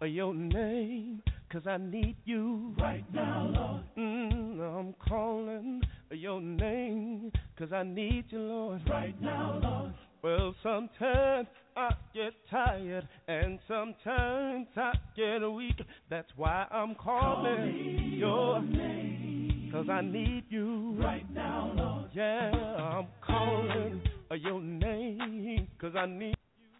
your name, 'cause I need you right now, Lord. I'm calling your name, 'cause I need you, Lord, right now, Lord. Well, sometimes I get tired, and sometimes I get weak. That's why I'm calling your name, 'cause I need you right now, Lord. Yeah, I'm calling your name, 'cause I need.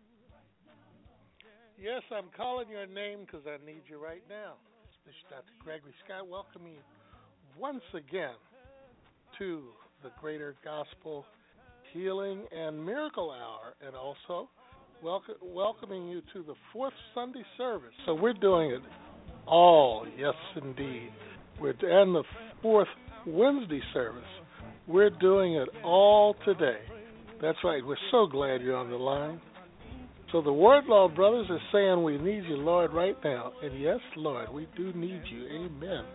Yes, I'm calling your name because I need you right now. This is Dr. Gregory Scott welcoming you once again to the Greater Gospel Healing and Miracle Hour, and also welcoming you to the fourth Sunday service. So we're doing it all, yes indeed. And the fourth Wednesday service. We're doing it all today. That's right. We're so glad you're on the line. So the Wardlaw brothers are saying we need you, Lord, right now. And yes, Lord, we do need you. Amen.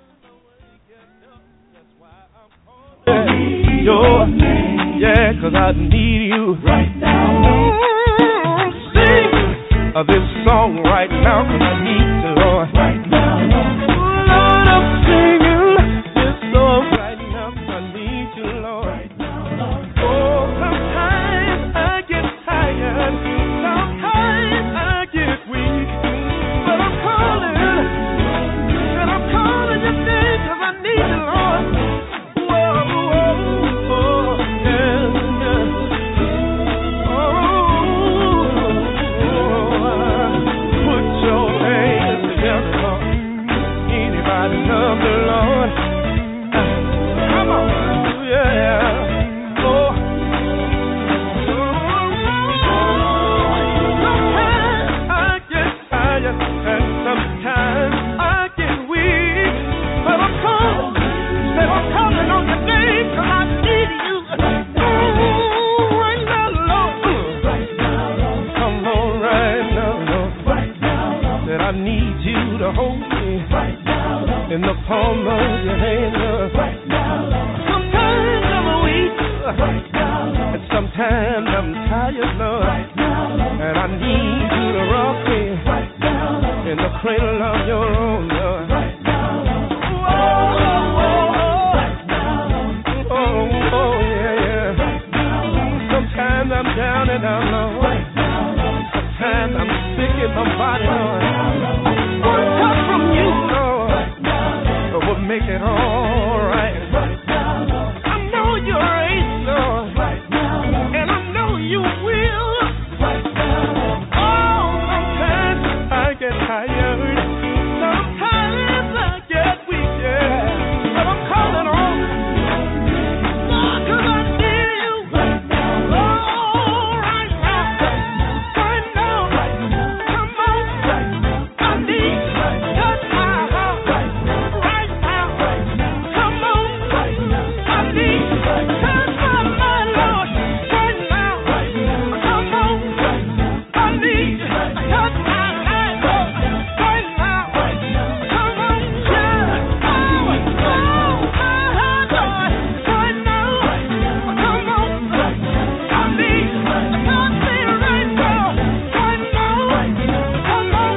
Your name, yeah, 'cause I need you right now. Sing this song right now, 'cause I need you, Lord, right now. Lord, I'm singing this song right now, 'cause I need you, Lord, right now. Oh, sometimes I get tired, sometimes I get weak, but I'm calling your name, 'cause I need you, Lord. In the palm of your hand, right now, Lord. Sometimes I'm weak, right now, Lord. And sometimes I'm tired, Lord, right now, Lord. And I need you to rock me, right now, Lord. In the cradle of your own, Lord, right now, Lord. Right now, Lord. Oh, yeah. Right now, Lord. Sometimes I'm down and out, Lord. Right now, Lord. Sometimes I'm sick in my body, Lord. One touch from you, Lord, will make it all right. Right now, Lord. I know you're able, Lord. Right now, Lord. And I know you will. Right now, Lord. Oh, sometimes I get tired. Sometimes I get weak, yeah. But I'm calling on Lord, 'cause I need you. Right now, Lord. Oh, right now. Right now. Right now. Come on. Right now. I need you. Touch my heart. Right now. Right now. Come on. Right now. I need you. Touch my mind, Lord. Right now. Come on. I need you. Touch my mind, Lord. Right now. Come on. Yeah. Oh, my heart, Lord. Right now. Come on. I need you. Touch me right now. Right now. Come on.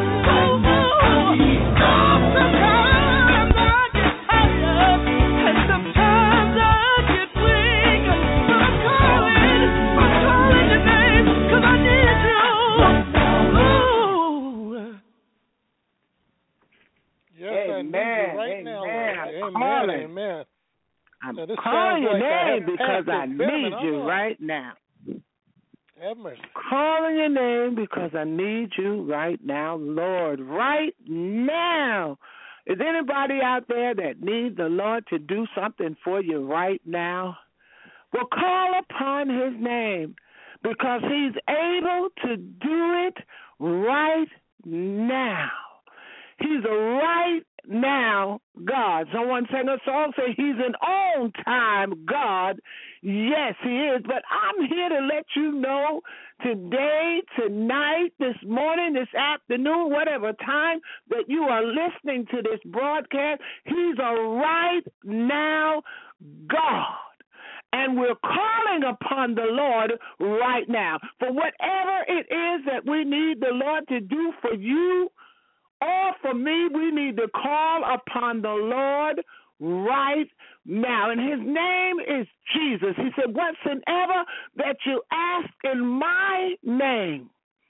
Sometimes I get tired, and sometimes I get weak, but I'm calling your name, 'cause I need you. Ooh. Yes, I need you right now, Lord. Calling. Amen. I'm Now, this calling sounds your like I name have because I active need feminine. you Oh, right now. have mercy. Calling your name because I need you right now, Lord, right now. Is anybody out there that needs the Lord to do something for you right now? Well, call upon his name because he's able to do it right now. He's a right now God. Someone sang a song, say he's an on-time God. Yes, he is. But I'm here to let you know today, tonight, this morning, this afternoon, whatever time that you are listening to this broadcast, he's a right now God. And we're calling upon the Lord right now for whatever it is that we need the Lord to do for you Or for me, we need to call upon the Lord right now. And his name is Jesus. He said, whatsoever that you ask in my name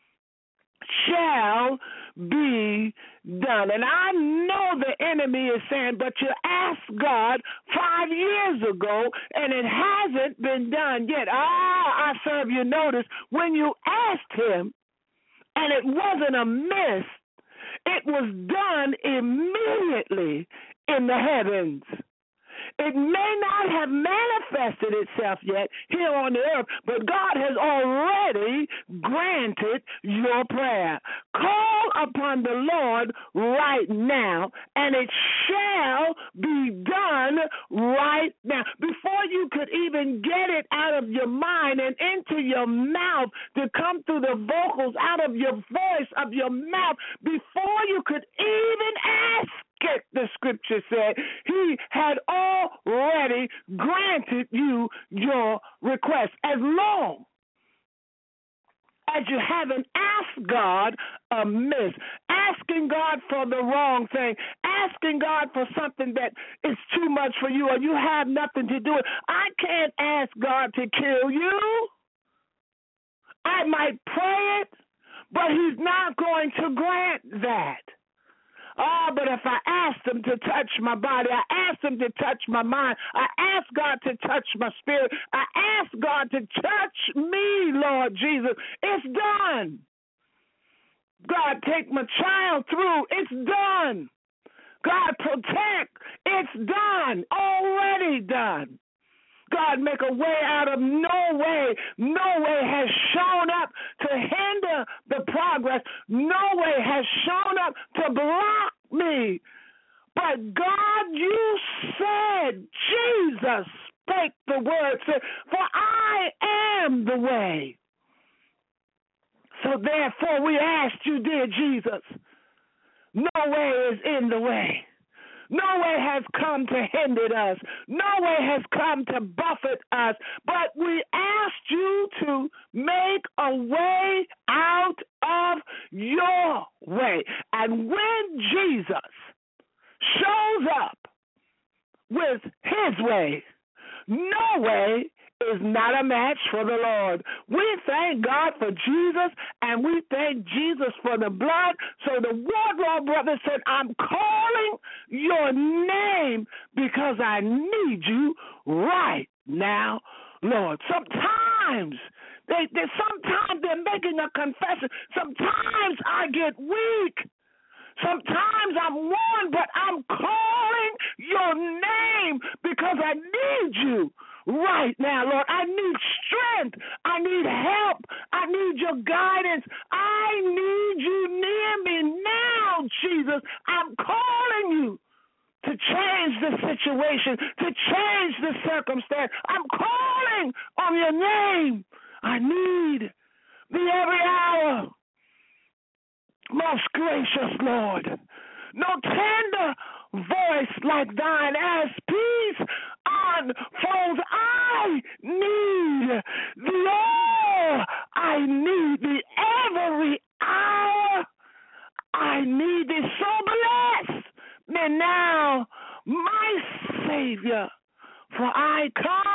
shall be done. And I know the enemy is saying, but you asked God 5 years ago and it hasn't been done yet. I serve you notice, when you asked him and it wasn't amiss, it was done immediately in the heavens. It may not have manifested itself yet here on the earth, but God has already granted your prayer. Call upon the Lord right now, and it shall be done right now. Before you could even get it out of your mind and into your mouth to come through the vocals out of your voice, of your mouth, before you could even ask it, the scripture said, he had already granted you your request. As long as you haven't asked God amiss, asking God for the wrong thing, asking God for something that is too much for you or you have nothing to do with. I can't ask God to kill you. I might pray it, but he's not going to grant that. But if I asked him to touch my body, I asked him to touch my mind, I asked God to touch my spirit, I asked God to touch me, Lord Jesus, it's done. God, take my child through, it's done. God, protect, it's done, already done. God, make a way out of no way. No way has shown up to hinder the progress. No way has shown up to block me. But God, you said, Jesus spake the word, said, for I am the way. So therefore we asked you, dear Jesus, no way is in the way. No way has come to hinder us. No way has come to buffet us. But we asked you to make a way out of your way. And when Jesus shows up with his way, no way is not a match for the Lord. We thank God for Jesus, and we thank Jesus for the blood. So the Wardlaw brother said, I'm calling your name because I need you right now, Lord. Sometimes they're making a confession. Sometimes I get weak. Sometimes I'm worn, but I'm calling your name because I need you right now, Lord. I need strength. I need help. I need your guidance. I need you near me now, Jesus. I'm calling you to change the situation, to change the circumstance. I'm calling on your name. I need thee every hour. Most gracious Lord, no tender voice like thine as peace unfolds. I need thee, oh, I need thee every hour. I need thee, so bless me now, my Savior, for I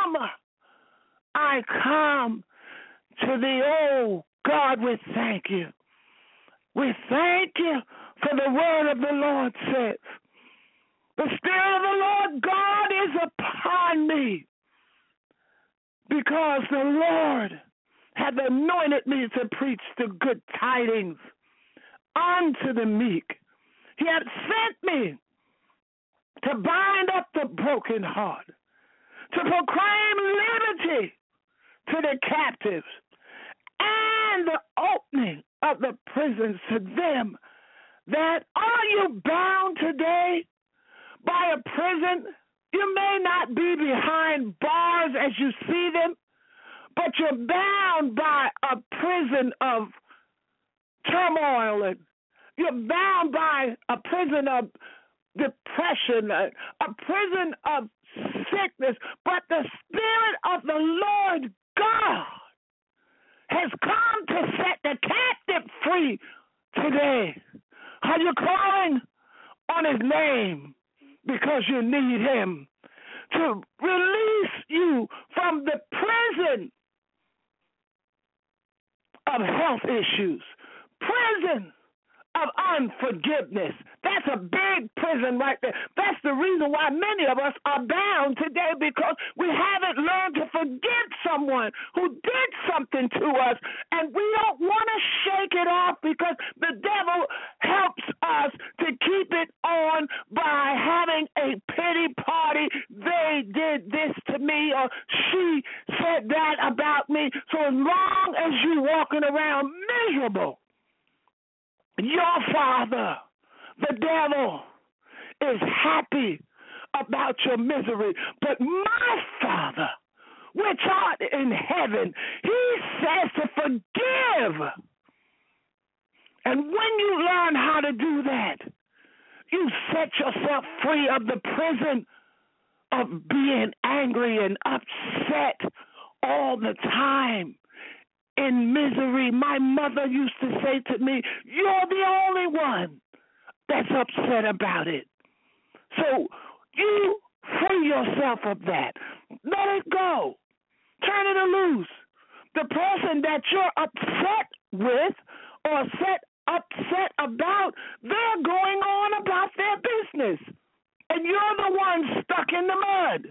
come to thee, oh God, we thank you. We thank you for the word of the Lord says, the Spirit of the Lord God is upon me, because the Lord hath anointed me to preach the good tidings unto the meek. He hath sent me to bind up the broken heart, to proclaim liberty to the captives, and the opening of the prisons to them that are you bound today by a prison. You may not be behind bars as you see them, but you're bound by a prison of turmoil, and you're bound by a prison of depression, a prison of sickness. But the Spirit of the Lord God has come to set the captive free today. Are you calling on his name because you need him to release you from the prison of health issues, prison of unforgiveness? That's a big prison right there. That's the reason why many of us are bound today, because we haven't learned to forgive someone who did something to us, and we don't want to shake it off because the devil helps us to keep it on by having a pity party. They did this to me, or she said that about me. So as long as you're walking around miserable, your father, the devil, is happy about your misery. But my Father, which art in heaven, he says to forgive. And when you learn how to do that, you set yourself free of the prison of being angry and upset all the time, in misery. My mother used to say to me, you're the only one that's upset about it. So you free yourself of that. Let it go. Turn it loose. The person that you're upset with or upset about, they're going on about their business, and you're the one stuck in the mud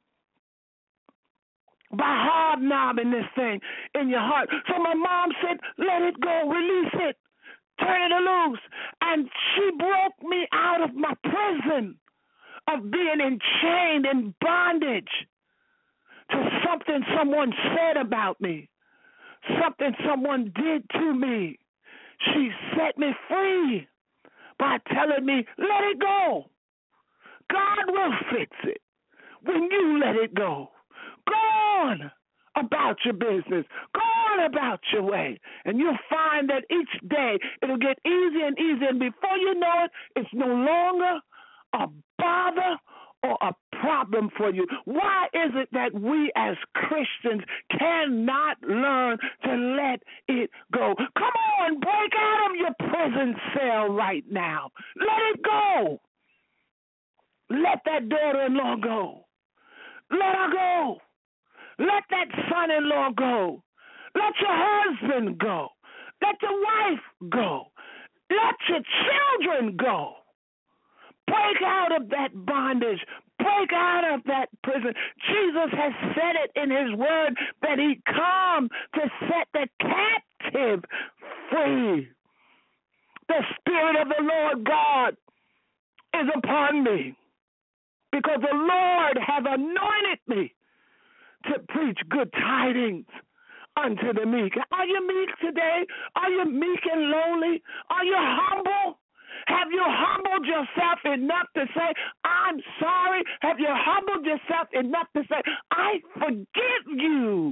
by hobnobbing this thing in your heart. So my mom said, let it go, release it, turn it loose. And she broke me out of my prison of being enchained in bondage to something someone said about me, something someone did to me. She set me free by telling me, let it go. God will fix it when you let it go. Go on about your business. Go on about your way. And you'll find that each day it'll get easier and easier. And before you know it, it's no longer a bother or a problem for you. Why is it that we as Christians cannot learn to let it go? Come on, break out of your prison cell right now. Let it go. Let that daughter-in-law go. Let her go. Let that son-in-law go. Let your husband go. Let your wife go. Let your children go. Break out of that bondage. Break out of that prison. Jesus has said it in his word that he come to set the captive free. The Spirit of the Lord God is upon me, because the Lord has anointed me to preach good tidings unto the meek. Are you meek today? Are you meek and lowly? Are you humble? Have you humbled yourself enough to say, I'm sorry? Have you humbled yourself enough to say, I forgive you?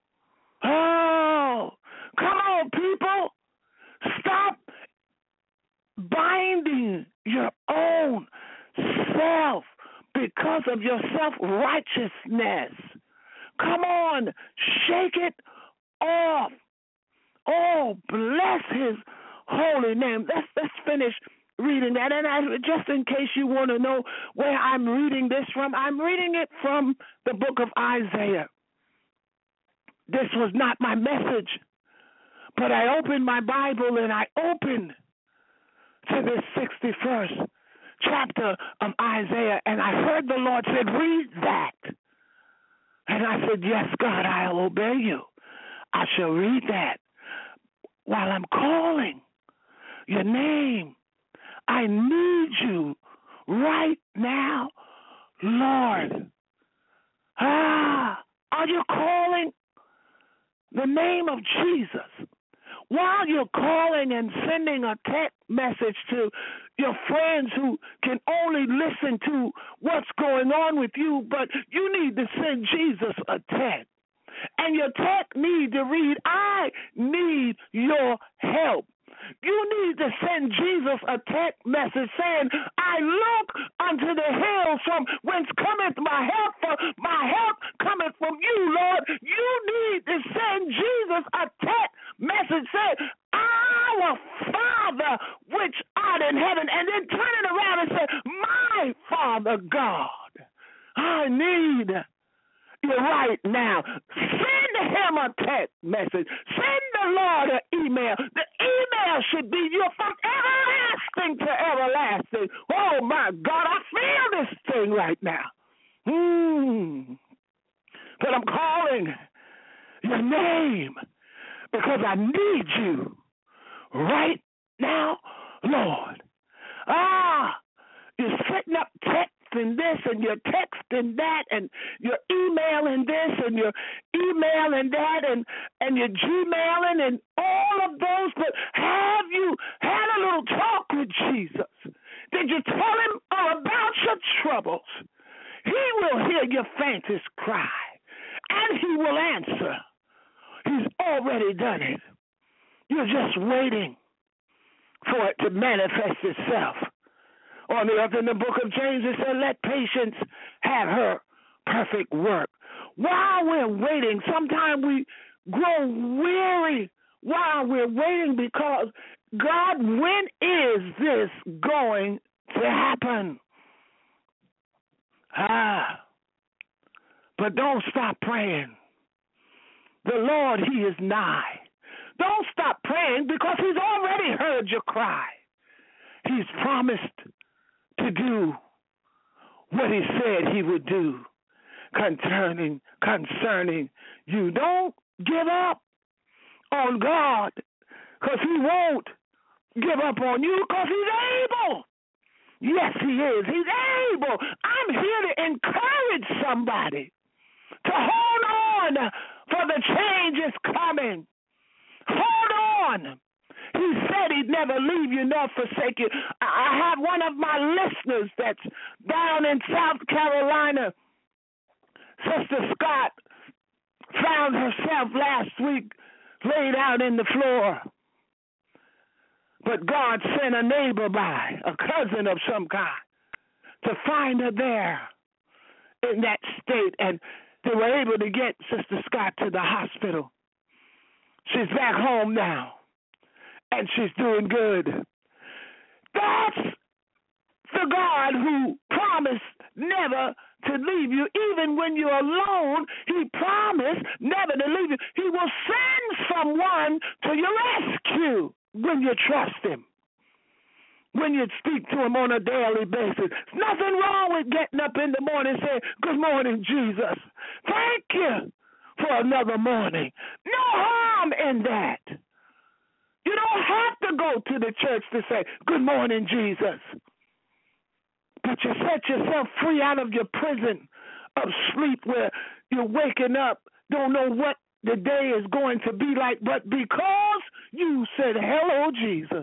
Oh, come on, people. Stop binding your own self because of your self-righteousness. Come on, shake it off. Oh, bless his holy name. Let's finish reading that. And just in case you want to know where I'm reading this from, I'm reading it from the book of Isaiah. This was not my message, but I opened my Bible and I opened to this 61st chapter of Isaiah, and I heard the Lord said, read that. And I said, yes, God, I'll obey you. I shall read that. While I'm calling your name, I need you right now, Lord. Are you calling the name of Jesus? While you're calling and sending a text message to your friends who can only listen to what's going on with you, but you need to send Jesus a text. And your text need to read, I need your help. You need to send Jesus a text message saying, I look unto the hills from whence cometh my help, for my help cometh from you, Lord. You need to send Jesus a text message saying, our Father which art Father God, I need you right now. Send him a text message. Send the Lord an email. The email should be you from everlasting to everlasting. Oh, my God, I feel this thing right now. But I'm calling your name because I need you right now, Lord. You're setting up texting this and you're texting that and you're emailing this and you're emailing that and you're Gmailing and all of those. But have you had a little talk with Jesus? Did you tell him all about your troubles? He will hear your faintest cry and he will answer. He's already done it. You're just waiting for it to manifest itself. On the earth, in the book of James, it said, let patience have her perfect work. While we're waiting, sometimes we grow weary while we're waiting because, God, when is this going to happen? But don't stop praying. The Lord, he is nigh. Don't stop praying because he's already heard your cry. He's promised to do what he said he would do concerning you. Don't give up on God because he won't give up on you because he's able. Yes, he is. He's able. I'm here to encourage somebody to hold on, for the change is coming. Hold on. He said he'd never leave you nor forsake you. I have one of my listeners that's down in South Carolina. Sister Scott found herself last week laid out in the floor. But God sent a neighbor by, a cousin of some kind, to find her there in that state. And they were able to get Sister Scott to the hospital. She's back home now, and she's doing good. That's the God who promised never to leave you. Even when you're alone, he promised never to leave you. He will send someone to your rescue when you trust him, when you speak to him on a daily basis. There's nothing wrong with getting up in the morning and saying, good morning, Jesus. Thank you for another morning. No harm in that. You don't have to go to the church to say, good morning, Jesus. But you set yourself free out of your prison of sleep where you're waking up, don't know what the day is going to be like, but because you said, hello, Jesus,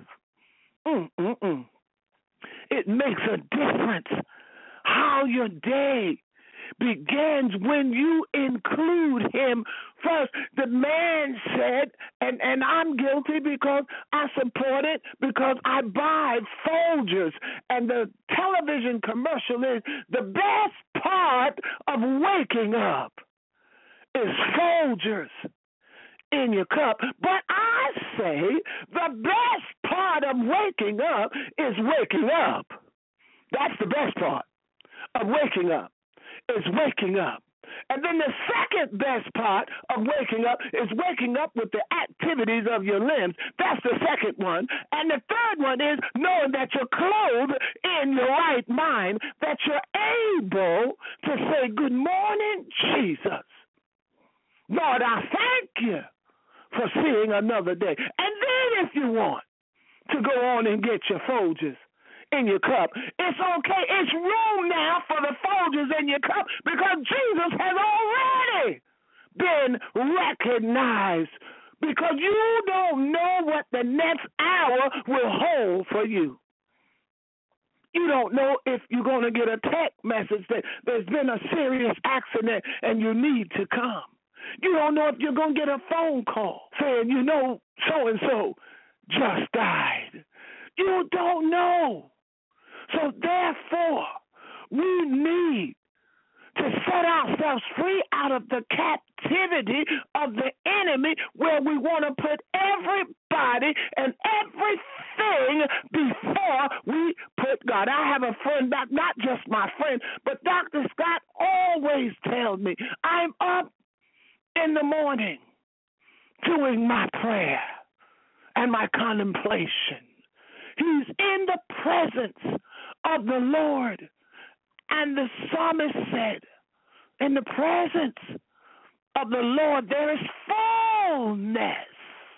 it makes a difference how your day begins when you include him first. The man said, and I'm guilty because I support it, because I buy Folgers, and the television commercial is the best part of waking up is Folgers in your cup. But I say the best part of waking up is waking up. That's the best part of waking up, is waking up. And then the second best part of waking up is waking up with the activities of your limbs. That's the second one. And the third one is knowing that you're clothed in your right mind, that you're able to say, good morning, Jesus. Lord, I thank you for seeing another day. And then if you want to go on and get your Folgers in your cup, it's okay. It's room now for the Folgers in your cup because Jesus has already been recognized, because you don't know what the next hour will hold for you. You don't know if you're going to get a text message that there's been a serious accident and you need to come. You don't know if you're going to get a phone call saying, you know, so-and-so just died. You don't know. So therefore, we need to set ourselves free out of the captivity of the enemy, where we want to put everybody and everything before we put God. I have a friend, not just my friend, but Dr. Scott always tells me, I'm up in the morning doing my prayer and my contemplation. He's in the presence of the Lord. And the psalmist said, in the presence of the Lord, there is fullness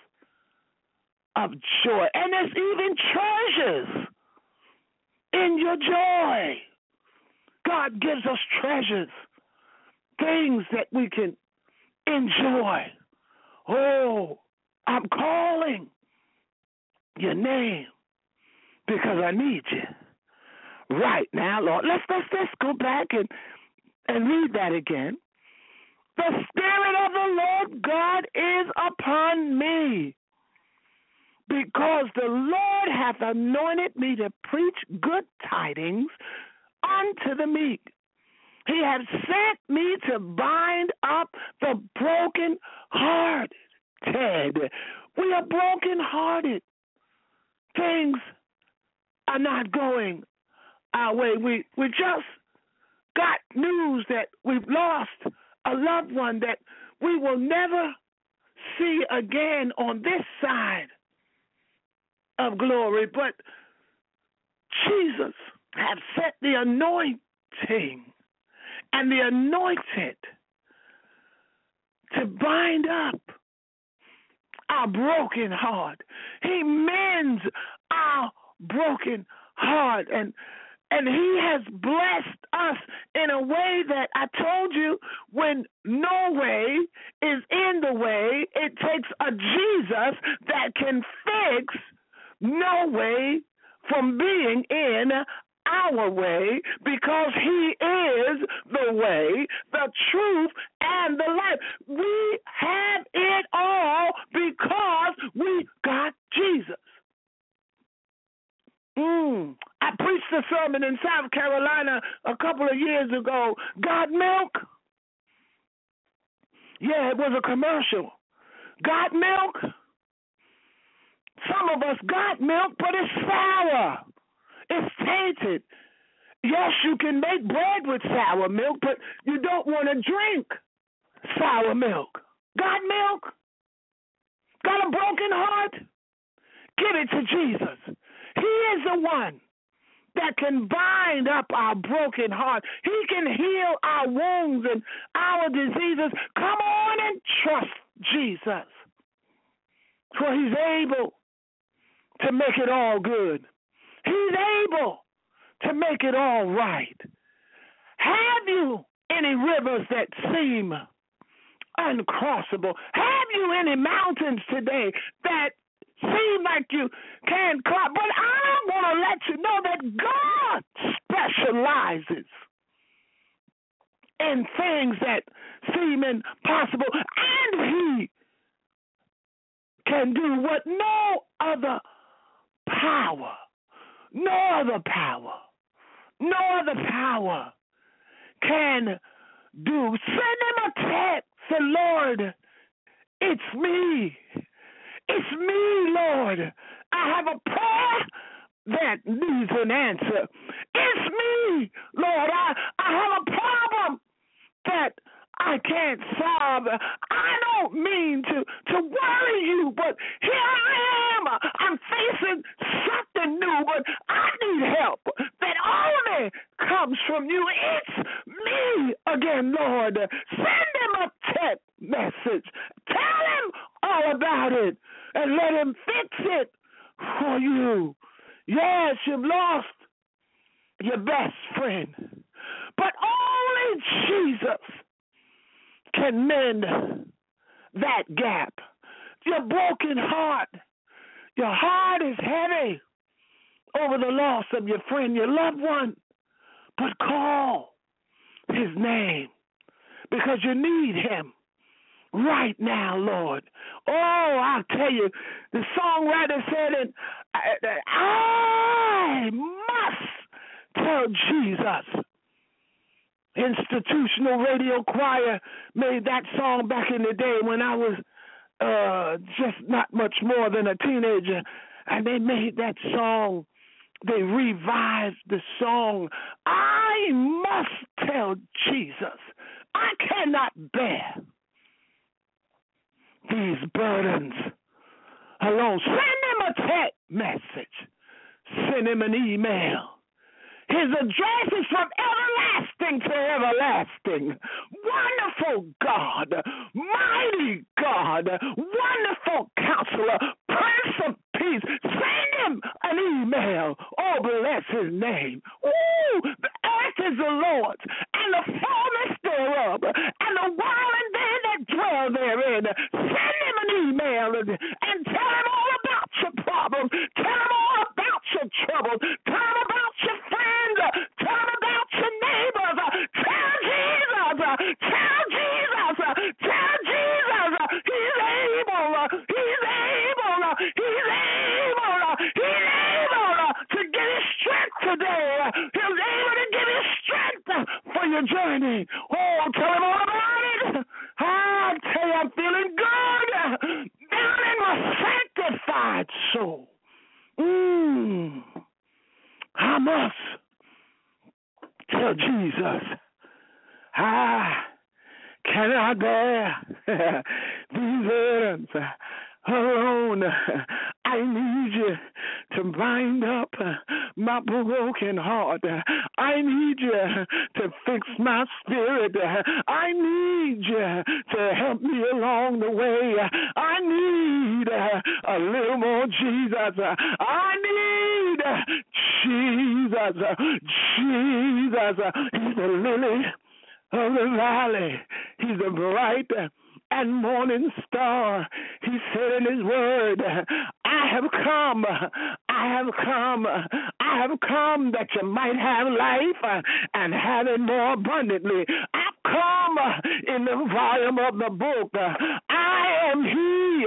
of joy. And there's even treasures in your joy. God gives us treasures, things that we can enjoy. Oh, I'm calling your name because I need you right now, Lord. Let's go back and read that again. The Spirit of the Lord God is upon me, because the Lord hath anointed me to preach good tidings unto the meek. He hath sent me to bind up the broken-hearted. We are broken-hearted. Things are not going our way. We just got news that we've lost a loved one that we will never see again on this side of glory. But Jesus has set the anointing and the anointed to bind up our broken heart. He mends our broken heart, and he has blessed us in a way that I told you, when no way is in the way, it takes a Jesus that can fix no way from being in our way, because he is the way, the truth, and the life. We have it all because we got Jesus. I preached a sermon in South Carolina a couple of years ago. Got milk? Yeah, it was a commercial. Got milk? Some of us got milk, but it's sour. It's tainted. Yes, you can make bread with sour milk, but you don't want to drink sour milk. Got milk? Got a broken heart? Give it to Jesus. He is the one that can bind up our broken heart. He can heal our wounds and our diseases. Come on and trust Jesus, for he's able to make it all good. He's able to make it all right. Have you any rivers that seem uncrossable? Have you any mountains today that seem like you can't climb? But I want to let you know that God specializes in things that seem impossible, and he can do what no other power can do. Send him a text. Say, Lord, it's me. It's me, Lord. I have a prayer that needs an answer. It's me, Lord. I have a problem that I can't solve. I don't mean to worry you, but here I am. I'm facing something new, but I need help that only comes from you. It's me again, Lord. Send him a text message. Tell him all about it and let him fix it for you. Yes, you've lost your best friend, but only Jesus can mend that gap. Your broken heart, your heart is heavy over the loss of your friend, your loved one, but call his name because you need him right now, Lord. Oh, I'll tell you, the songwriter said it, I must tell Jesus Institutional Radio Choir made that song back in the day when I was just not much more than a teenager, and they made that song. They revived the song. I must tell Jesus, I cannot bear these burdens alone. Send him a text message. Send him an email. His address is from everlasting to everlasting. Wonderful God, mighty God, wonderful Counselor, Prince of Peace. Send him an email. Oh, bless his name. Ooh, the earth is the Lord's, and the fullness thereof, and the world and they that dwell therein. Send him an email and tell him all about your problem. Tell him all about your trouble. Tell him about your friends. Tell him about your neighbors. Tell Jesus. Tell Jesus. Tell Jesus. He's able. He's able. He's able. He's able to give you strength today. He's able to give you strength for your journey. Oh, tell him all about it. I tell you, I'm feeling good down in my sanctified soul. I must tell Jesus, I cannot bear these burdens alone. I need you to bind up my broken heart. I need you to fix my spirit. I need you to help me along the way. I need a little more Jesus. I need Jesus. Jesus. He's the lily of the valley. He's the bright and morning star. He said in his word, I have come that you might have life and have it more abundantly. I've come in the volume of the book. I am he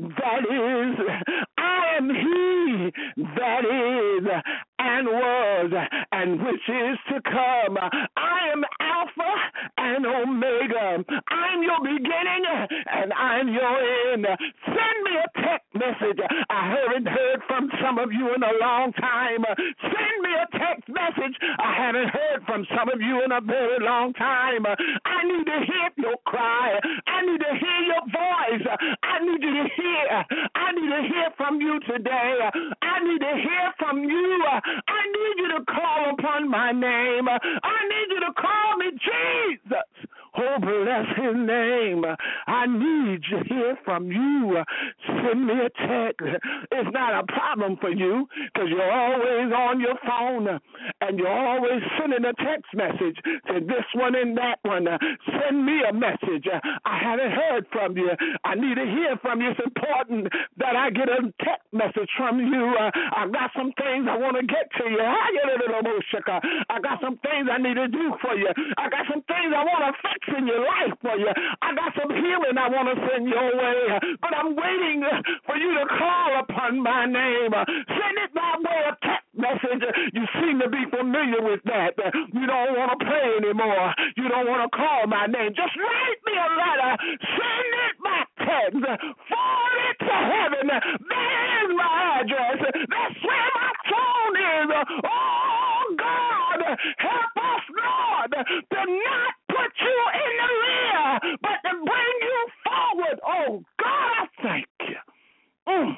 that is and was and which is to come. I am Alpha and Omega. I'm your beginning and I'm your end. Send me a text message. I haven't heard from some of you in a long time. Send me a text message. I haven't heard from some of you in a very long time. I need to hear your cry. I need to hear your voice. I need you to hear. I need to hear from you today. I need to hear from you. I need you to call upon my name. I need you to call me Jesus. Oh, bless his name. I need to hear from you. Send me a text. It's not a problem for you because you're always on your phone and you're always sending a text message to this one and that one. Send me a message. I haven't heard from you. I need to hear from you. It's important that I get a text message from you. I've got some things I want to get to you. I got some things I need to do for you. I got some things I want to fix in your life for you. I got some healing I want to send your way, but I'm waiting for you to call upon my name. Send it by way of text message. You seem to be familiar with that. You don't want to pray anymore. You don't want to call my name. Just write me a letter. Send it by text. Forward it to heaven. That is my address. That's where my phone is. Oh, God, help us, Lord, to not put you in the rear, but to bring you forward. Oh, God, I thank you.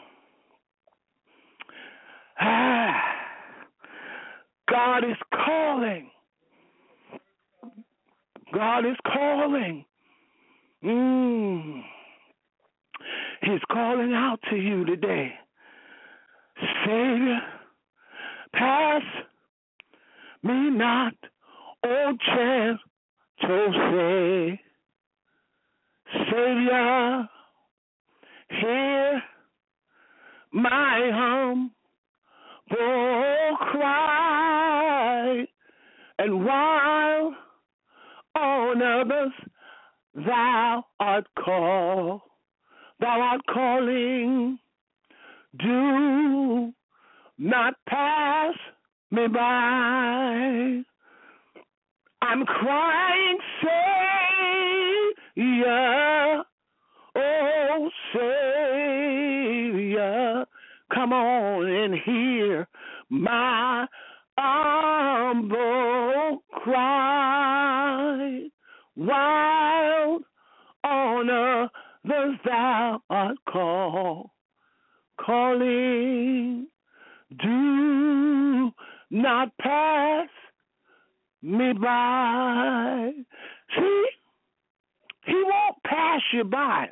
God is calling. God is calling. He's calling out to you today. Savior, pass me not, O gentle Savior, hear my humble cry, and while on others thou art calling, do not pass me by. I'm crying, Savior, oh, Savior, come on and hear my humble cry. While on earth thou art calling, do not pass me by. See, he won't pass you by,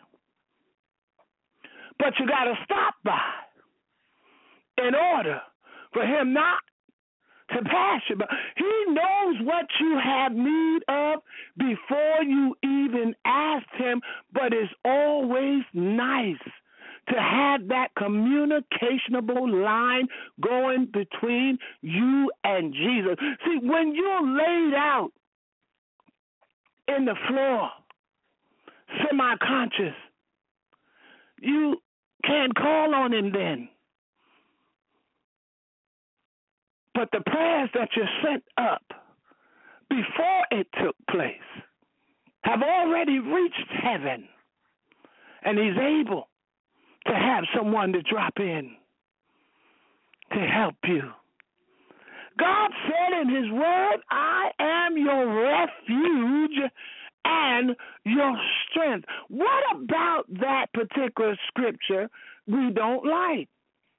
but you got to stop by in order for him not to pass you by. He knows what you have need of before you even ask him, but it's always nice to have that communicationable line going between you and Jesus. See, when you're laid out in the floor, semi-conscious, you can't call on him then. But the prayers that you sent up before it took place have already reached heaven, and he's able to have someone to drop in to help you. God said in his word, I am your refuge and your strength. What about that particular scripture we don't like?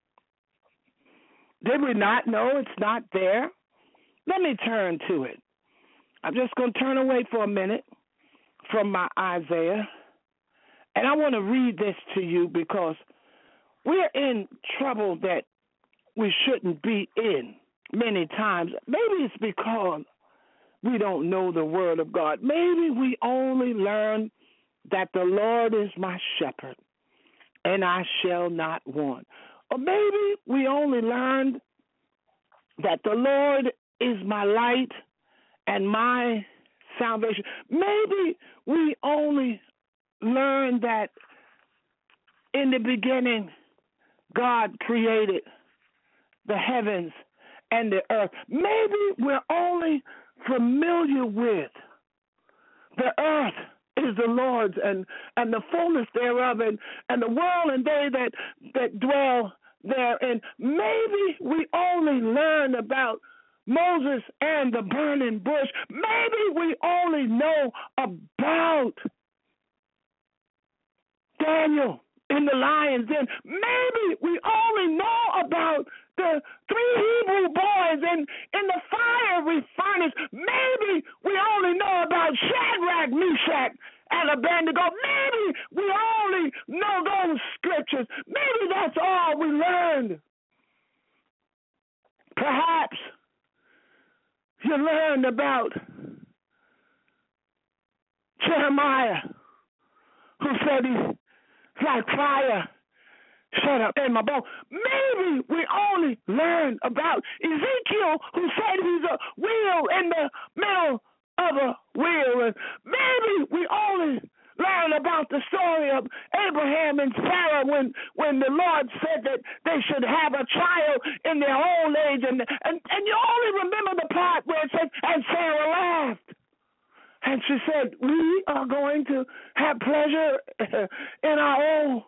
Did we not know it's not there? Let me turn to it. I'm just going to turn away for a minute from my Isaiah, and I want to read this to you because we're in trouble that we shouldn't be in many times. Maybe it's because we don't know the word of God. Maybe we only learn that the Lord is my shepherd and I shall not want. Or maybe we only learned that the Lord is my light and my salvation. Maybe we only learned that in the beginning God created the heavens and the earth. Maybe we're only familiar with the earth is the Lord's and the fullness thereof and the world and they that dwell therein. Maybe we only learn about Moses and the burning bush. Maybe we only know about Daniel in the lion's den. Maybe we only know about the 3 Hebrew boys in the fiery furnace. Maybe we only know about Shadrach, Meshach, and Abednego. Maybe we only know those scriptures. Maybe that's all we learned. Perhaps you learned about Jeremiah, who said he's like fire shut up in my bone. Maybe we only learn about Ezekiel, who said he's a wheel in the middle of a wheel. And maybe we only learn about the story of Abraham and Sarah when the Lord said that they should have a child in their old age. And you only remember the part where it said, and Sarah laughed. And she said, we are going to have pleasure in our old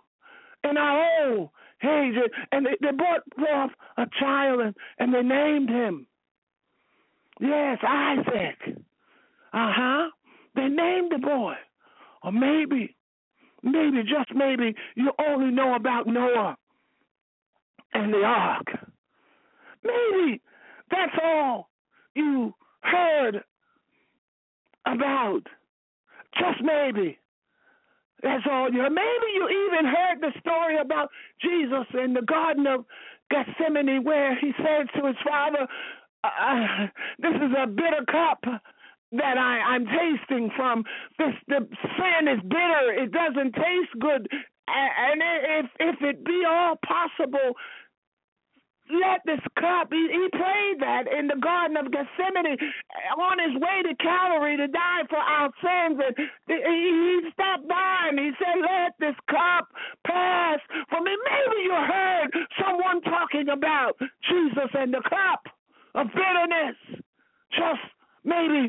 age. And they brought forth a child and they named him. Yes, Isaac. They named the boy. Or maybe, just maybe, you only know about Noah and the ark. Maybe that's all you heard about. Just maybe. That's all you heard. Maybe you even heard the story about Jesus in the Garden of Gethsemane where he said to his Father, this is a bitter cup that I'm tasting from. The sin is bitter. It doesn't taste good. And if it be all possible, let this cup, he prayed that in the Garden of Gethsemane on his way to Calvary to die for our sins. And he stopped by and he said, let this cup pass from me. Maybe you heard someone talking about Jesus and the cup of bitterness. Just maybe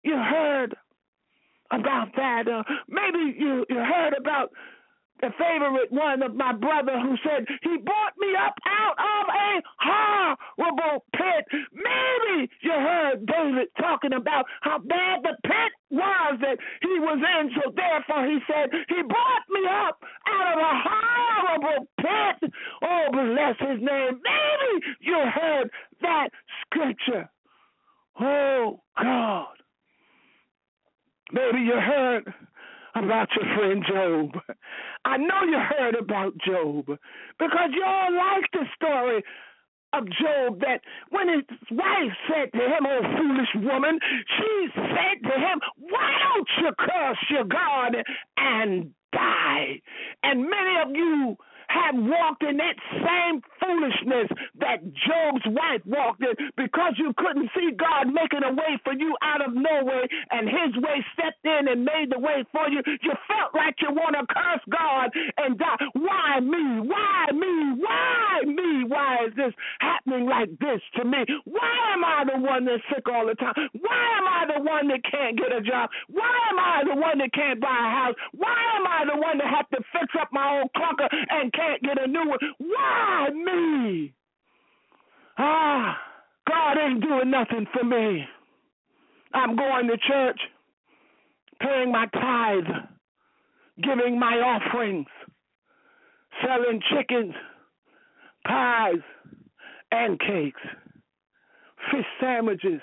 you heard about that. Maybe you heard about the favorite one of my brother who said he brought me up out of a horrible pit. Maybe you heard David talking about how bad the pit was that he was in, so therefore he said, he brought me up out of a horrible pit. Oh, bless his name. Maybe you heard that scripture. Oh, God. Maybe you heard about your friend Job. I know you heard about Job because you all like the story of Job, that when his wife said to him, "Oh, foolish woman," she said to him, "Why don't you curse your God and die?" And many of you have walked in that same foolishness that Job's wife walked in because you couldn't see God making a way for you out of no way, and his way stepped in and made the way for you. You felt like you want to curse God and die. Why me? Why me? Why me? Why is this happening like this to me? Why am I the one that's sick all the time? Why am I the one that can't get a job? Why am I the one that can't buy a house? Why am I the one that have to fix up my old clunker and can't get a new one? Why me? God ain't doing nothing for me. I'm going to church, paying my tithe, giving my offerings, selling chickens, pies, and cakes, fish sandwiches.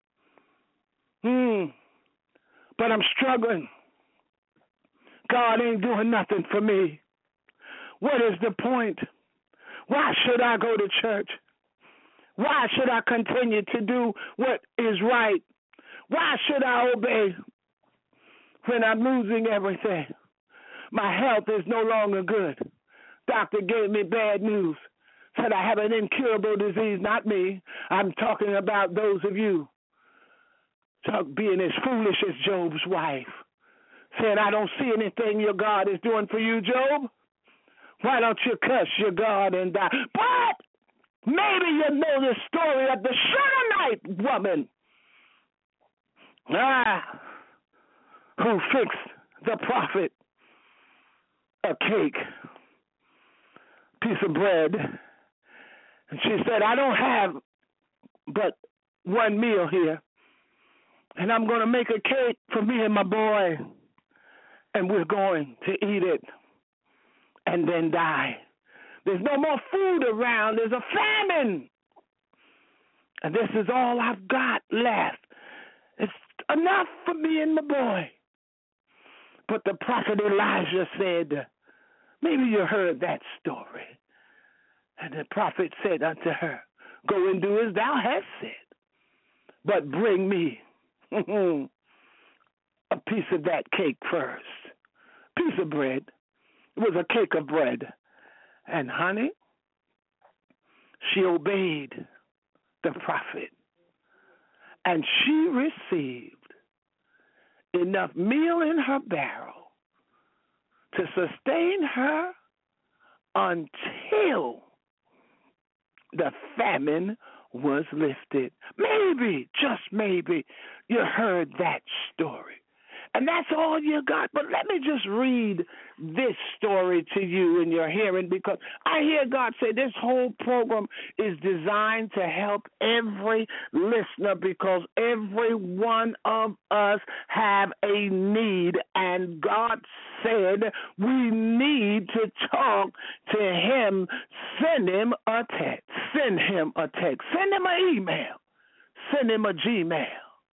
But I'm struggling. God ain't doing nothing for me. What is the point? Why should I go to church? Why should I continue to do what is right? Why should I obey when I'm losing everything? My health is no longer good. Doctor gave me bad news. Said I have an incurable disease. Not me. I'm talking about those of you being as foolish as Job's wife. Saying, I don't see anything your God is doing for you, Job. Why don't you curse your God and die? But maybe you know the story of the Shunammite woman who fixed the prophet a cake, piece of bread. And she said, I don't have but one meal here, and I'm going to make a cake for me and my boy, and we're going to eat it and then die. There's no more food around. There's a famine. And this is all I've got left. It's enough for me and my boy. But the prophet Elijah said, maybe you heard that story. And the prophet said unto her, go and do as thou hast said, but bring me a piece of that cake first. Piece of bread. It was a cake of bread. And honey, she obeyed the prophet. And she received enough meal in her barrel to sustain her until the famine was lifted. Maybe, just maybe, you heard that story. And that's all you got. But let me just read this story to you in your hearing, because I hear God say this whole program is designed to help every listener, because every one of us have a need. And God said we need to talk to him. Send him a text. Send him a text. Send him an email. Send him a Gmail.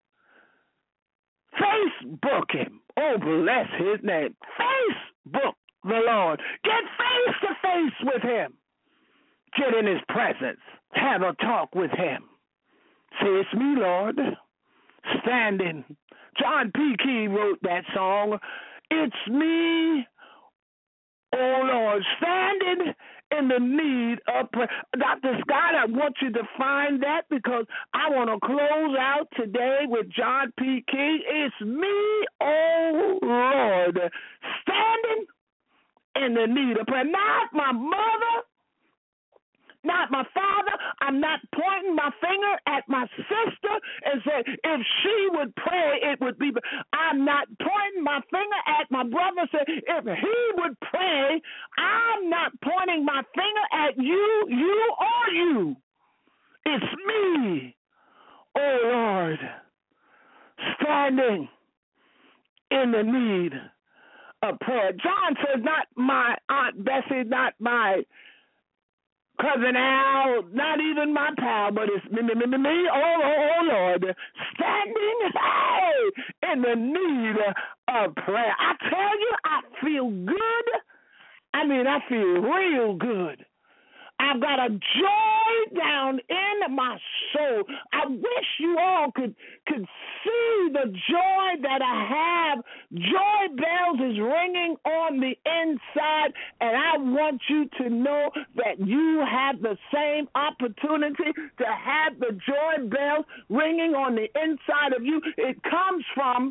Facebook him. Oh, bless his name. Facebook the Lord. Get face to face with him. Get in his presence. Have a talk with him. Say, it's me, Lord, standing. John P. Key wrote that song. It's me, oh Lord, standing in the need of prayer. Dr. Scott, I want you to find that, because I want to close out today with John P. Key. It's me, oh Lord, standing in the need of prayer. Not my mother, not my father. I'm not pointing my finger at my sister and say, if she would pray, it would be. I'm not pointing my finger at my brother and say, if he would pray. I'm not pointing my finger at you or you. It's me, oh Lord, standing in the need of prayer. John says, not my Aunt Bessie, not my cousin Al, not even my pal, but it's me, oh Lord, standing, hey, in the need of prayer. I tell you, I feel good. I mean, I feel real good. I've got a joy down in my soul. I wish you all could see the joy that I have. Joy bells is ringing on the inside, and I want you to know that you have the same opportunity to have the joy bells ringing on the inside of you. It comes from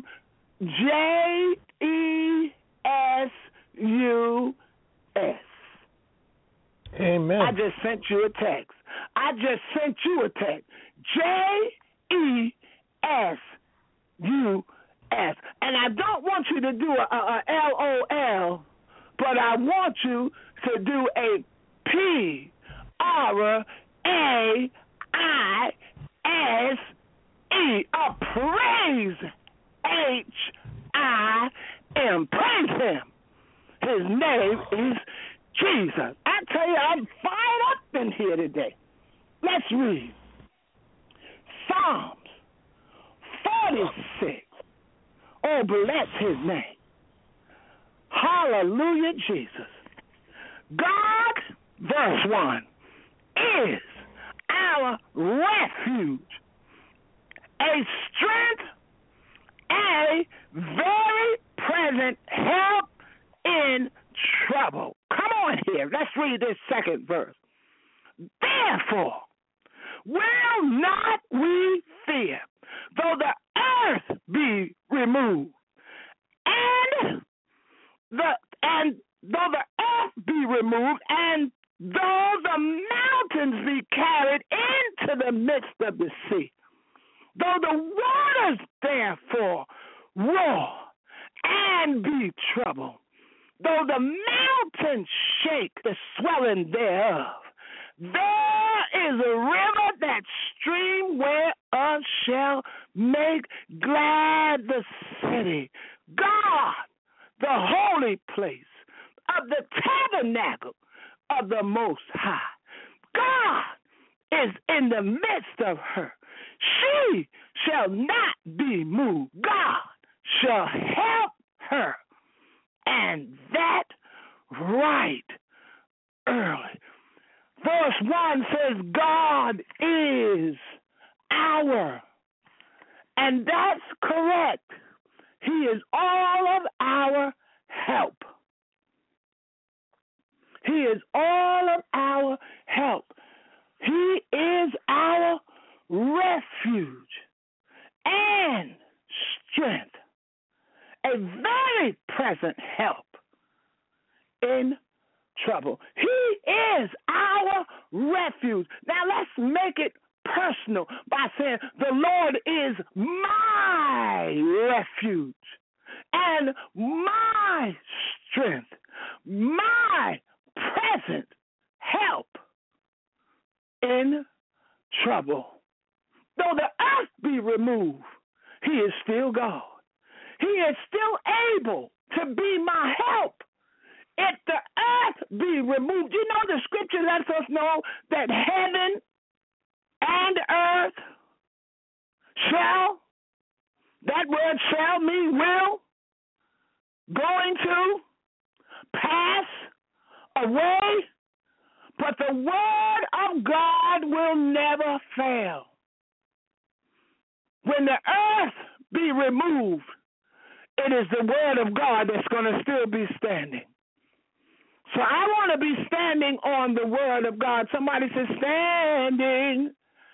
JESUS. Amen. I just sent you a text. JESUS. And I don't want you to do a LOL, but I want you to do a PRAISE, a praise, HIM. Praise him. His name is Jesus. I tell you, I'm fired up in here today. Let's read Psalms 46. Oh, bless his name. Hallelujah, Jesus. God, verse 1, is our refuge, a strength, a very present help in trouble. Come on here. Let's read this second verse. Therefore, will not we fear, though the earth be removed, and though the earth be removed, and though the mountains be carried into the midst of the sea, though the waters therefore roar and be troubled, though the mountains shake the swelling thereof, there is a river that stream whereof shall make glad the city. God, the holy place of the tabernacle of the Most High. God is in the midst of her. She shall not be moved. God shall help her, and that right early. Verse 1 says, God is our, and that's correct. He is all of our help. He is all of our help. He is our refuge and strength, a very present help in trouble. He is our refuge. Now let's make it personal by saying the Lord is my refuge and my strength, my present help in trouble. Though the earth be removed, he is still God. He is still able to be my help. If the earth be removed, you know the scripture lets us know that heaven and earth shall, that word shall mean will, going to pass away, but the word of God will never fail. When the earth be removed, it is the word of God that's going to still be standing. So I want to be standing on the word of God. Somebody says, standing,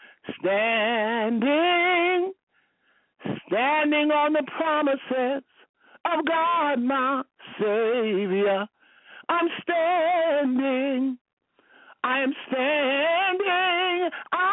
standing, standing on the promises of God, my Savior. I'm standing, I am standing,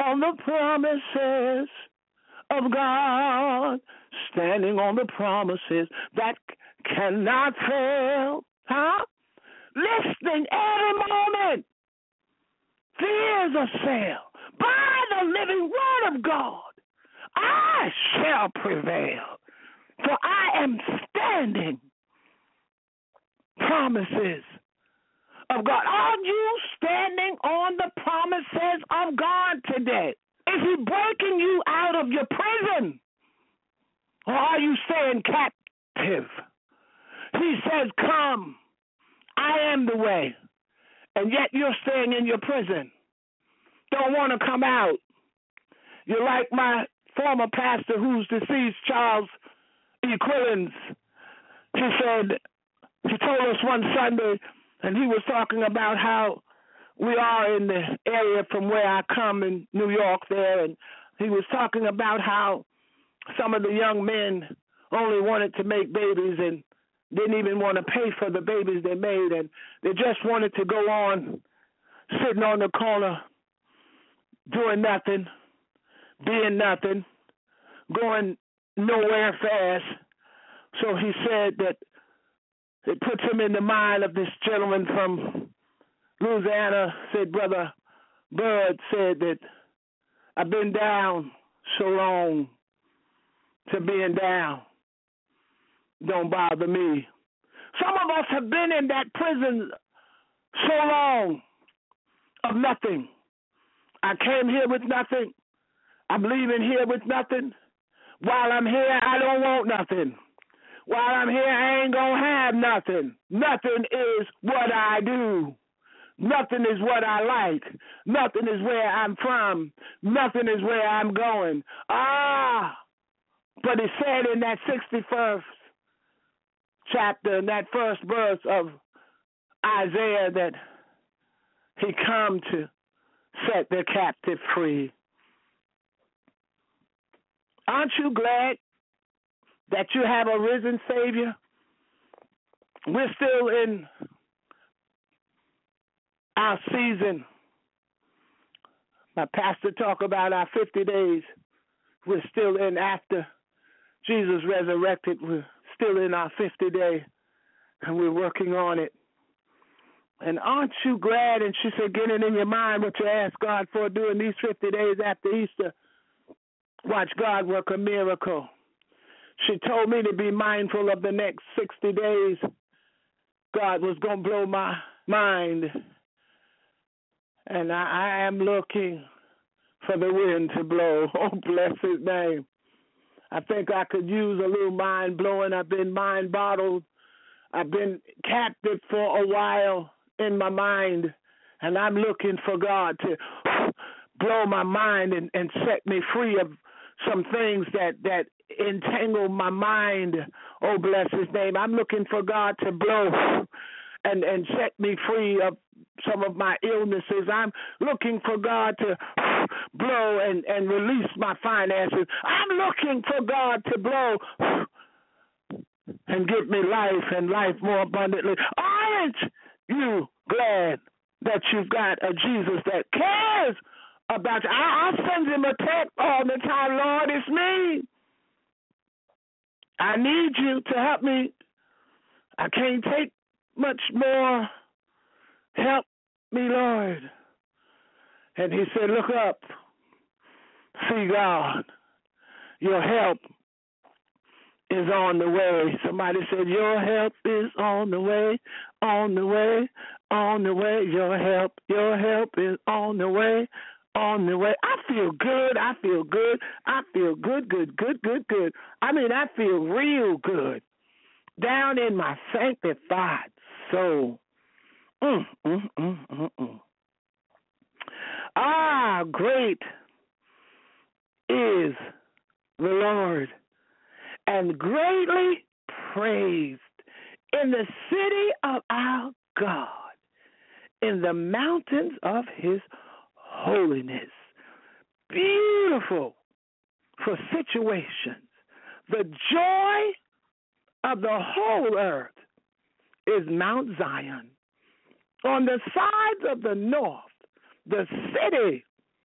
on the promises of God, standing on the promises that cannot fail. Listening every moment. Fears assail. By the living word of God, I shall prevail. For I am standing. Promises of God. Are you standing on the promises of God today? Is He breaking you out of your prison? Or are you staying captive? He says, come, I am the way. And yet you're staying in your prison. Don't want to come out. You're like my former pastor who's deceased, Charles E. Quillins. He said, he told us one Sunday, and he was talking about how we are in the area from where I come in New York there, and he was talking about how some of the young men only wanted to make babies and didn't even want to pay for the babies they made, and they just wanted to go on sitting on the corner doing nothing, being nothing, going nowhere fast. So he said that it puts him in the mind of this gentleman from Louisiana, said Brother Bud, said that I've been down so long to being down. Don't bother me. Some of us have been in that prison so long of nothing. I came here with nothing. I'm leaving here with nothing. While I'm here, I don't want nothing. While I'm here, I ain't going to have nothing. Nothing is what I do. Nothing is what I like. Nothing is where I'm from. Nothing is where I'm going. But it said in that 61st chapter, in that first verse of Isaiah, that he come to set the captive free. Aren't you glad that you have a risen Savior? We're still in our season. My pastor talked about our 50 days. We're still in after Jesus resurrected. We're still in our 50 day, and we're working on it. And aren't you glad? And she said, get it in your mind what you ask God for during these 50 days after Easter. Watch God work a miracle. She told me to be mindful of the next 60 days. God was going to blow my mind. And I am looking for the wind to blow. Oh, bless His name. I think I could use a little mind blowing. I've been mind bottled. I've been captive for a while in my mind. And I'm looking for God to blow my mind and set me free of some things that entangle my mind. Oh, bless His name. I'm looking for God to blow and set me free of some of my illnesses. I'm looking for God to blow and release my finances. I'm looking for God to blow and give me life and life more abundantly. Aren't you glad that you've got a Jesus that cares about you? I send Him a text all the time. Lord, it's me. I need you to help me. I can't take much more. Help me, Lord. And He said, look up. See God. Your help is on the way. Somebody said, your help is on the way, on the way, on the way. Your help is on the way, on the way. I feel good. I feel good. I feel good. I mean, I feel real good down in my sanctified soul. Great is the Lord, and greatly praised in the city of our God, in the mountains of His holiness. Beautiful for situations. The joy of the whole earth is Mount Zion. On the sides of the north, the city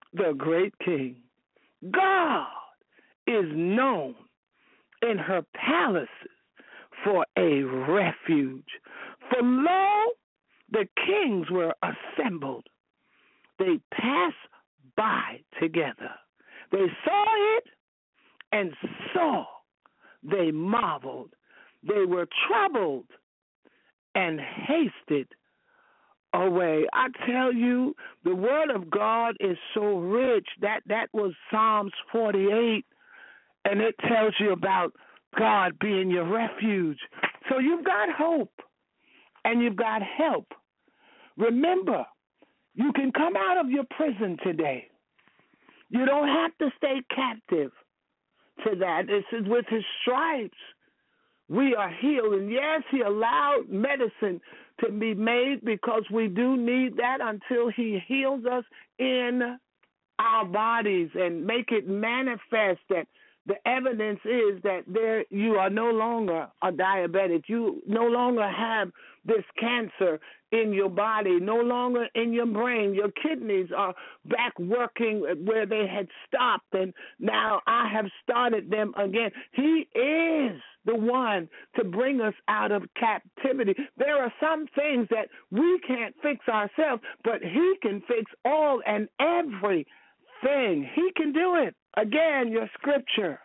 the great King. God is known in her palaces for a refuge. For lo, the kings were assembled. They passed by together. They saw it and saw. They marveled. They were troubled and hasted away. I tell you, the word of God is so rich. That was Psalms 48, and it tells you about God being your refuge. So you've got hope and you've got help. Remember, you can come out of your prison today. You don't have to stay captive to that. This is with his stripes we are healed. And yes, he allowed medicine to be made because we do need that until he heals us in our bodies and make it manifest that the evidence is that there you are no longer a diabetic. You no longer have this cancer in your body, no longer in your brain. Your kidneys are back working where they had stopped, and now I have started them again. He is the one to bring us out of captivity. There are some things that we can't fix ourselves, but he can fix all and everything. He can do it. Again, your scripture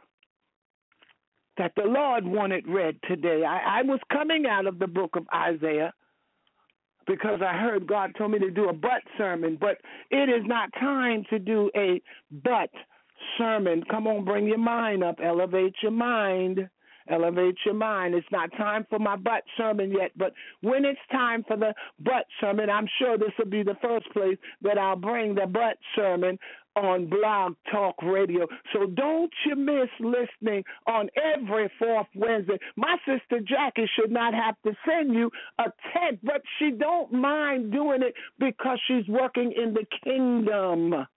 that the Lord wanted read today. I was coming out of the book of Isaiah because I heard God told me to do a but sermon, but it is not time to do a but sermon. Come on, bring your mind up. Elevate your mind. Elevate your mind. It's not time for my butt sermon yet, but when it's time for the butt sermon, I'm sure this will be the first place that I'll bring the butt sermon on Blog Talk Radio. So don't you miss listening on every fourth Wednesday. My sister Jackie should not have to send you a text, but she don't mind doing it because she's working in the kingdom.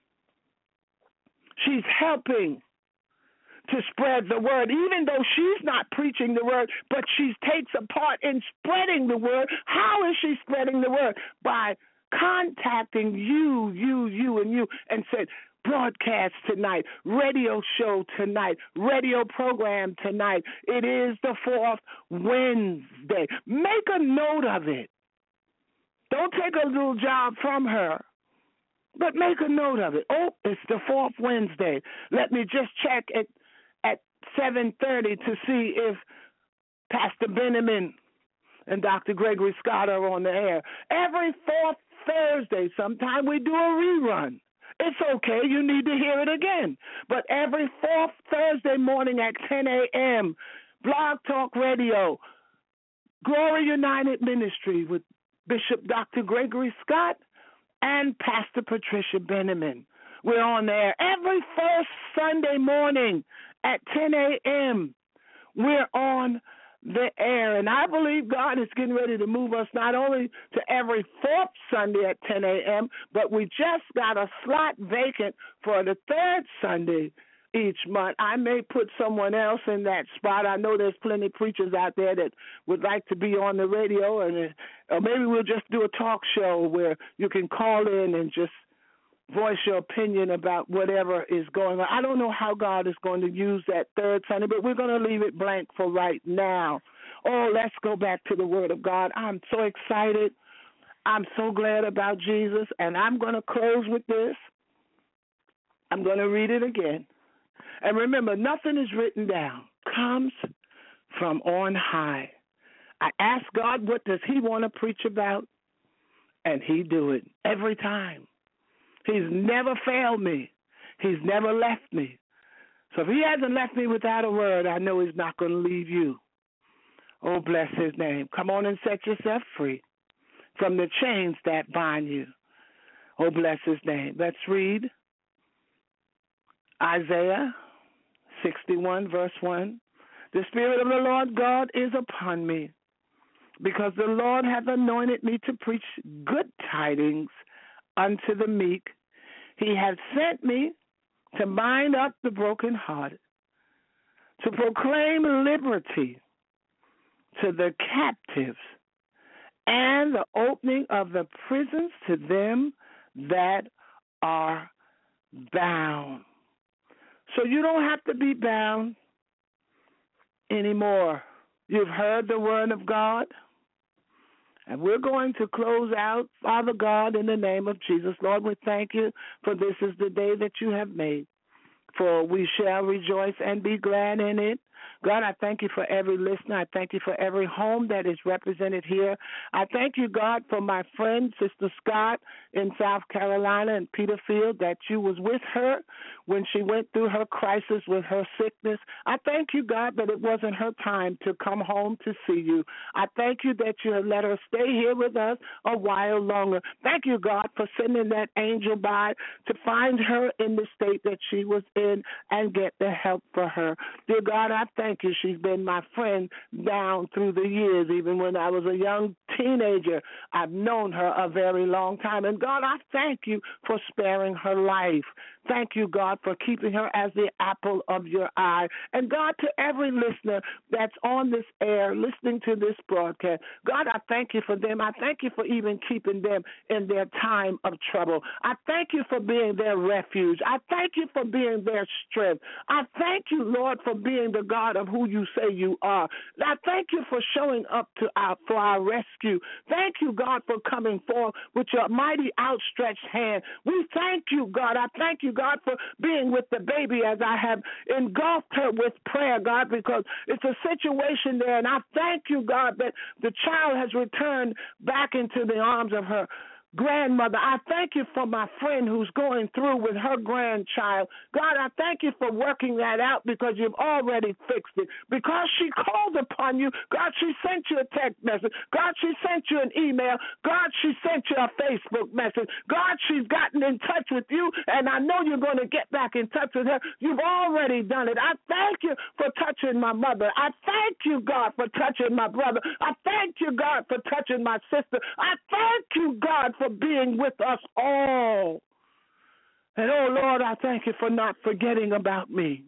She's helping to spread the word, even though she's not preaching the word, but she takes a part in spreading the word. How is she spreading the word? By contacting you, and said, broadcast tonight, radio show tonight, radio program tonight. It is the fourth Wednesday. Make a note of it. Don't take a little job from her, but make a note of it. Oh, it's the fourth Wednesday. Let me just check at 7:30 to see if Pastor Benjamin and Dr. Gregory Scott are on the air. Every fourth Thursday, sometime we do a rerun. It's okay. You need to hear it again. But every fourth Thursday morning at 10 a.m., Blog Talk Radio, Glory United Ministry with Bishop Dr. Gregory Scott and Pastor Patricia Benjamin. We're on there every first Sunday morning at 10 a.m. We're on the air, and I believe God is getting ready to move us not only to every fourth Sunday at 10 a.m., but we just got a slot vacant for the third Sunday each month. I may put someone else in that spot. I know there's plenty of preachers out there that would like to be on the radio, and or maybe we'll just do a talk show where you can call in and just voice your opinion about whatever is going on. I don't know how God is going to use that third Sunday, but we're going to leave it blank for right now. Oh, let's go back to the Word of God. I'm so excited. I'm so glad about Jesus, and I'm going to close with this. I'm going to read it again. And remember, nothing is written down. Comes from on high. I ask God, what does he want to preach about? And he do it every time. He's never failed me. He's never left me. So if he hasn't left me without a word, I know he's not going to leave you. Oh, bless his name. Come on and set yourself free from the chains that bind you. Oh, bless his name. Let's read Isaiah 61, verse 1. The Spirit of the Lord God is upon me, because the Lord hath anointed me to preach good tidings unto the meek. He hath sent me to bind up the brokenhearted, to proclaim liberty to the captives, and the opening of the prisons to them that are bound. So you don't have to be bound anymore. You've heard the word of God. And we're going to close out, Father God, in the name of Jesus. Lord, we thank you for this is the day that you have made. For we shall rejoice and be glad in it. God, I thank you for every listener. I thank you for every home that is represented here. I thank you, God, for my friend, Sister Scott in South Carolina and Peterfield, that you was with her when she went through her crisis with her sickness. I thank you, God, that it wasn't her time to come home to see you. I thank you that you have let her stay here with us a while longer. Thank you, God, for sending that angel by to find her in the state that she was in and get the help for her. Dear God, I thank you. She's been my friend down through the years. Even when I was a young teenager, I've known her a very long time. And God, I thank you for sparing her life. Thank you, God, for keeping her as the apple of your eye. And God, to every listener that's on this air, listening to this broadcast, God, I thank you for them. I thank you for even keeping them in their time of trouble. I thank you for being their refuge. I thank you for being their strength. I thank you, Lord, for being the God of who you say you are. I thank you for showing up for our rescue. Thank you, God, for coming forth with your mighty outstretched hand. We thank you, God. I thank you, God, for being with the baby as I have engulfed her with prayer, God, because it's a situation there. And I thank you, God, that the child has returned back into the arms of her grandmother. I thank you for my friend who's going through with her grandchild. God, I thank you for working that out because you've already fixed it. Because she called upon you, God, she sent you a text message. God, she sent you an email. God, she sent you a Facebook message. God, she's gotten in touch with you, and I know you're going to get back in touch with her. You've already done it. I thank you for touching my mother. I thank you, God, for touching my brother. I thank you, God, for touching my sister. I thank you, God, for being with us all. And oh Lord, I thank you for not forgetting about me,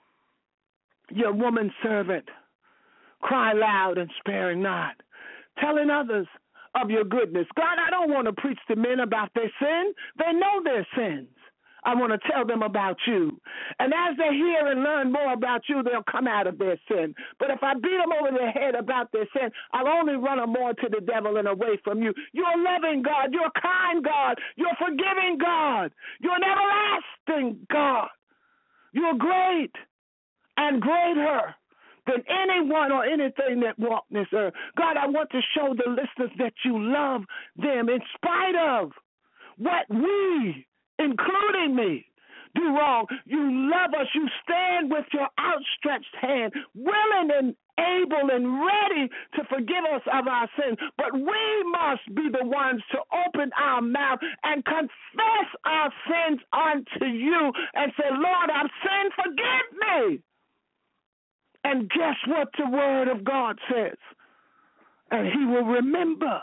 your woman servant. Cry loud and sparing not, telling others of your goodness. God, I don't want to preach to men about their sin. They know their sins. I want to tell them about you. And as they hear and learn more about you, they'll come out of their sin. But if I beat them over their head about their sin, I'll only run them more to the devil and away from you. You're a loving God. You're a kind God. You're a forgiving God. You're an everlasting God. You're great and greater than anyone or anything that walked this earth. God, I want to show the listeners that you love them in spite of what we, including me, do wrong. You love us. You stand with your outstretched hand, willing and able and ready to forgive us of our sins. But we must be the ones to open our mouth and confess our sins unto you and say, Lord, I've sinned, forgive me. And guess what the word of God says? And he will remember.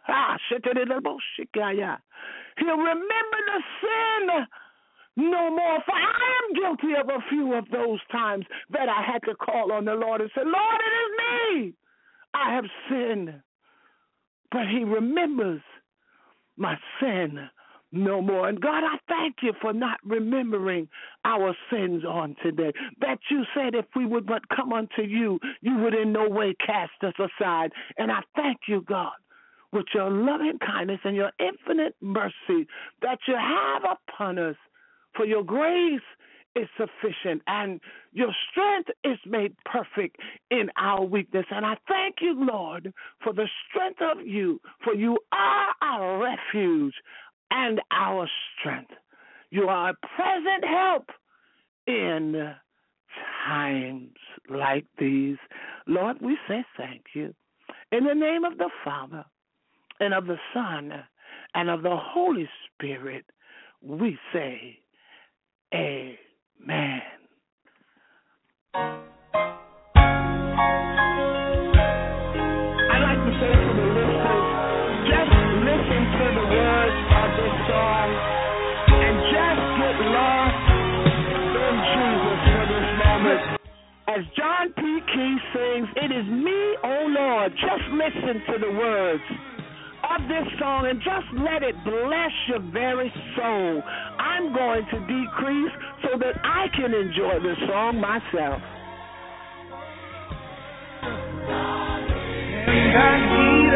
He'll remember the sin no more. For I am guilty of a few of those times that I had to call on the Lord and say, Lord, it is me. I have sinned. But he remembers my sin no more. And God, I thank you for not remembering our sins on today. That you said if we would but come unto you, you would in no way cast us aside. And I thank you, God, with your loving kindness and your infinite mercy that you have upon us. For your grace is sufficient and your strength is made perfect in our weakness. And I thank you, Lord, for the strength of you, for you are our refuge and our strength. You are a present help in times like these. Lord, we say thank you. In the name of the Father, and of the Son, and of the Holy Spirit, we say, amen. I'd like to say to the listeners, just listen to the words of this song and just get lost in Jesus for this moment. As John P. Key sings, it is me, oh Lord. Just listen to the words of this song and just let it bless your very soul. I I'm going to decrease so that I can enjoy the song myself. And I need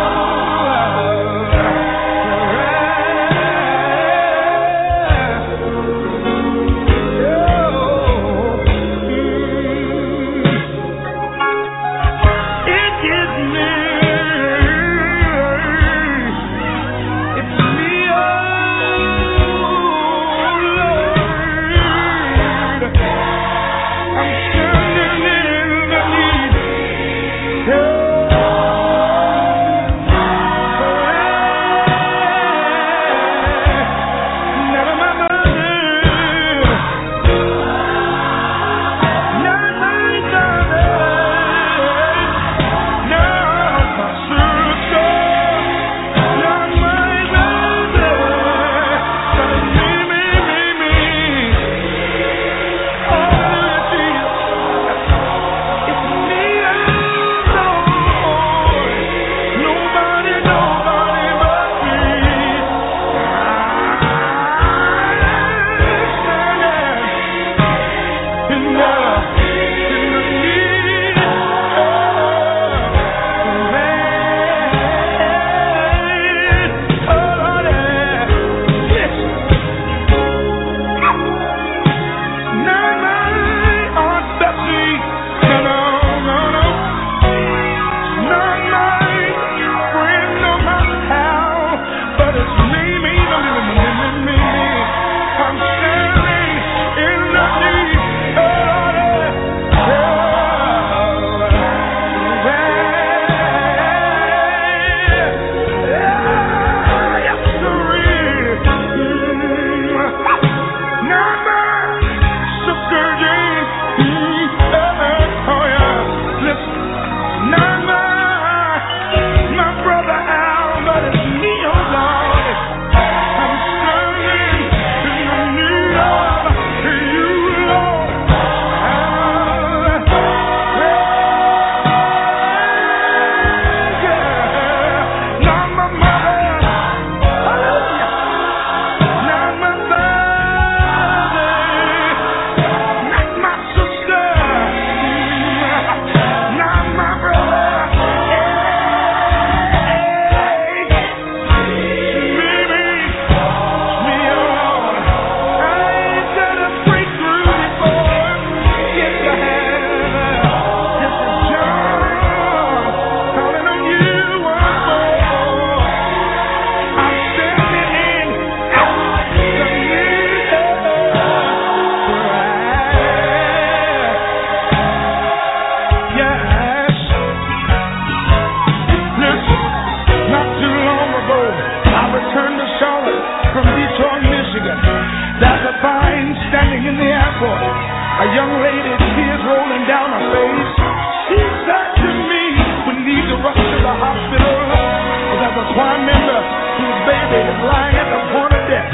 A young lady, tears rolling down her face. She said to me, we need to rush to the hospital. There's a choir member whose baby is lying at the point of death.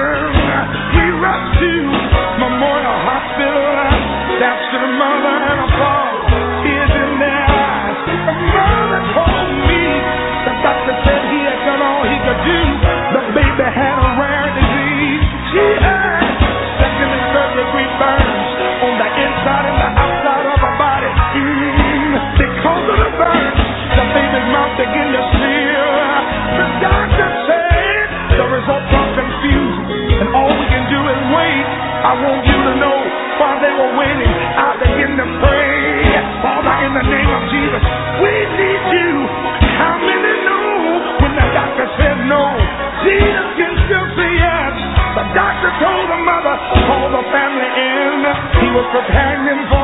We rushed to Memorial Hospital. That's to the mother and a father, tears in their eyes. The mother told me the doctor said he had done all he could do. The baby had a rare disease. She had second and third degree burns on the inside and the outside of her body. Because of the burns, the baby's mouth began to smear. The doctor said the results are confusing, and all we can do is wait. I want you to know while they were waiting, I began to pray. Father, in the name of Jesus, we need you. How many know when the doctor said no? Jesus can still say yes. The doctor told the mother, call the family in. He was preparing them for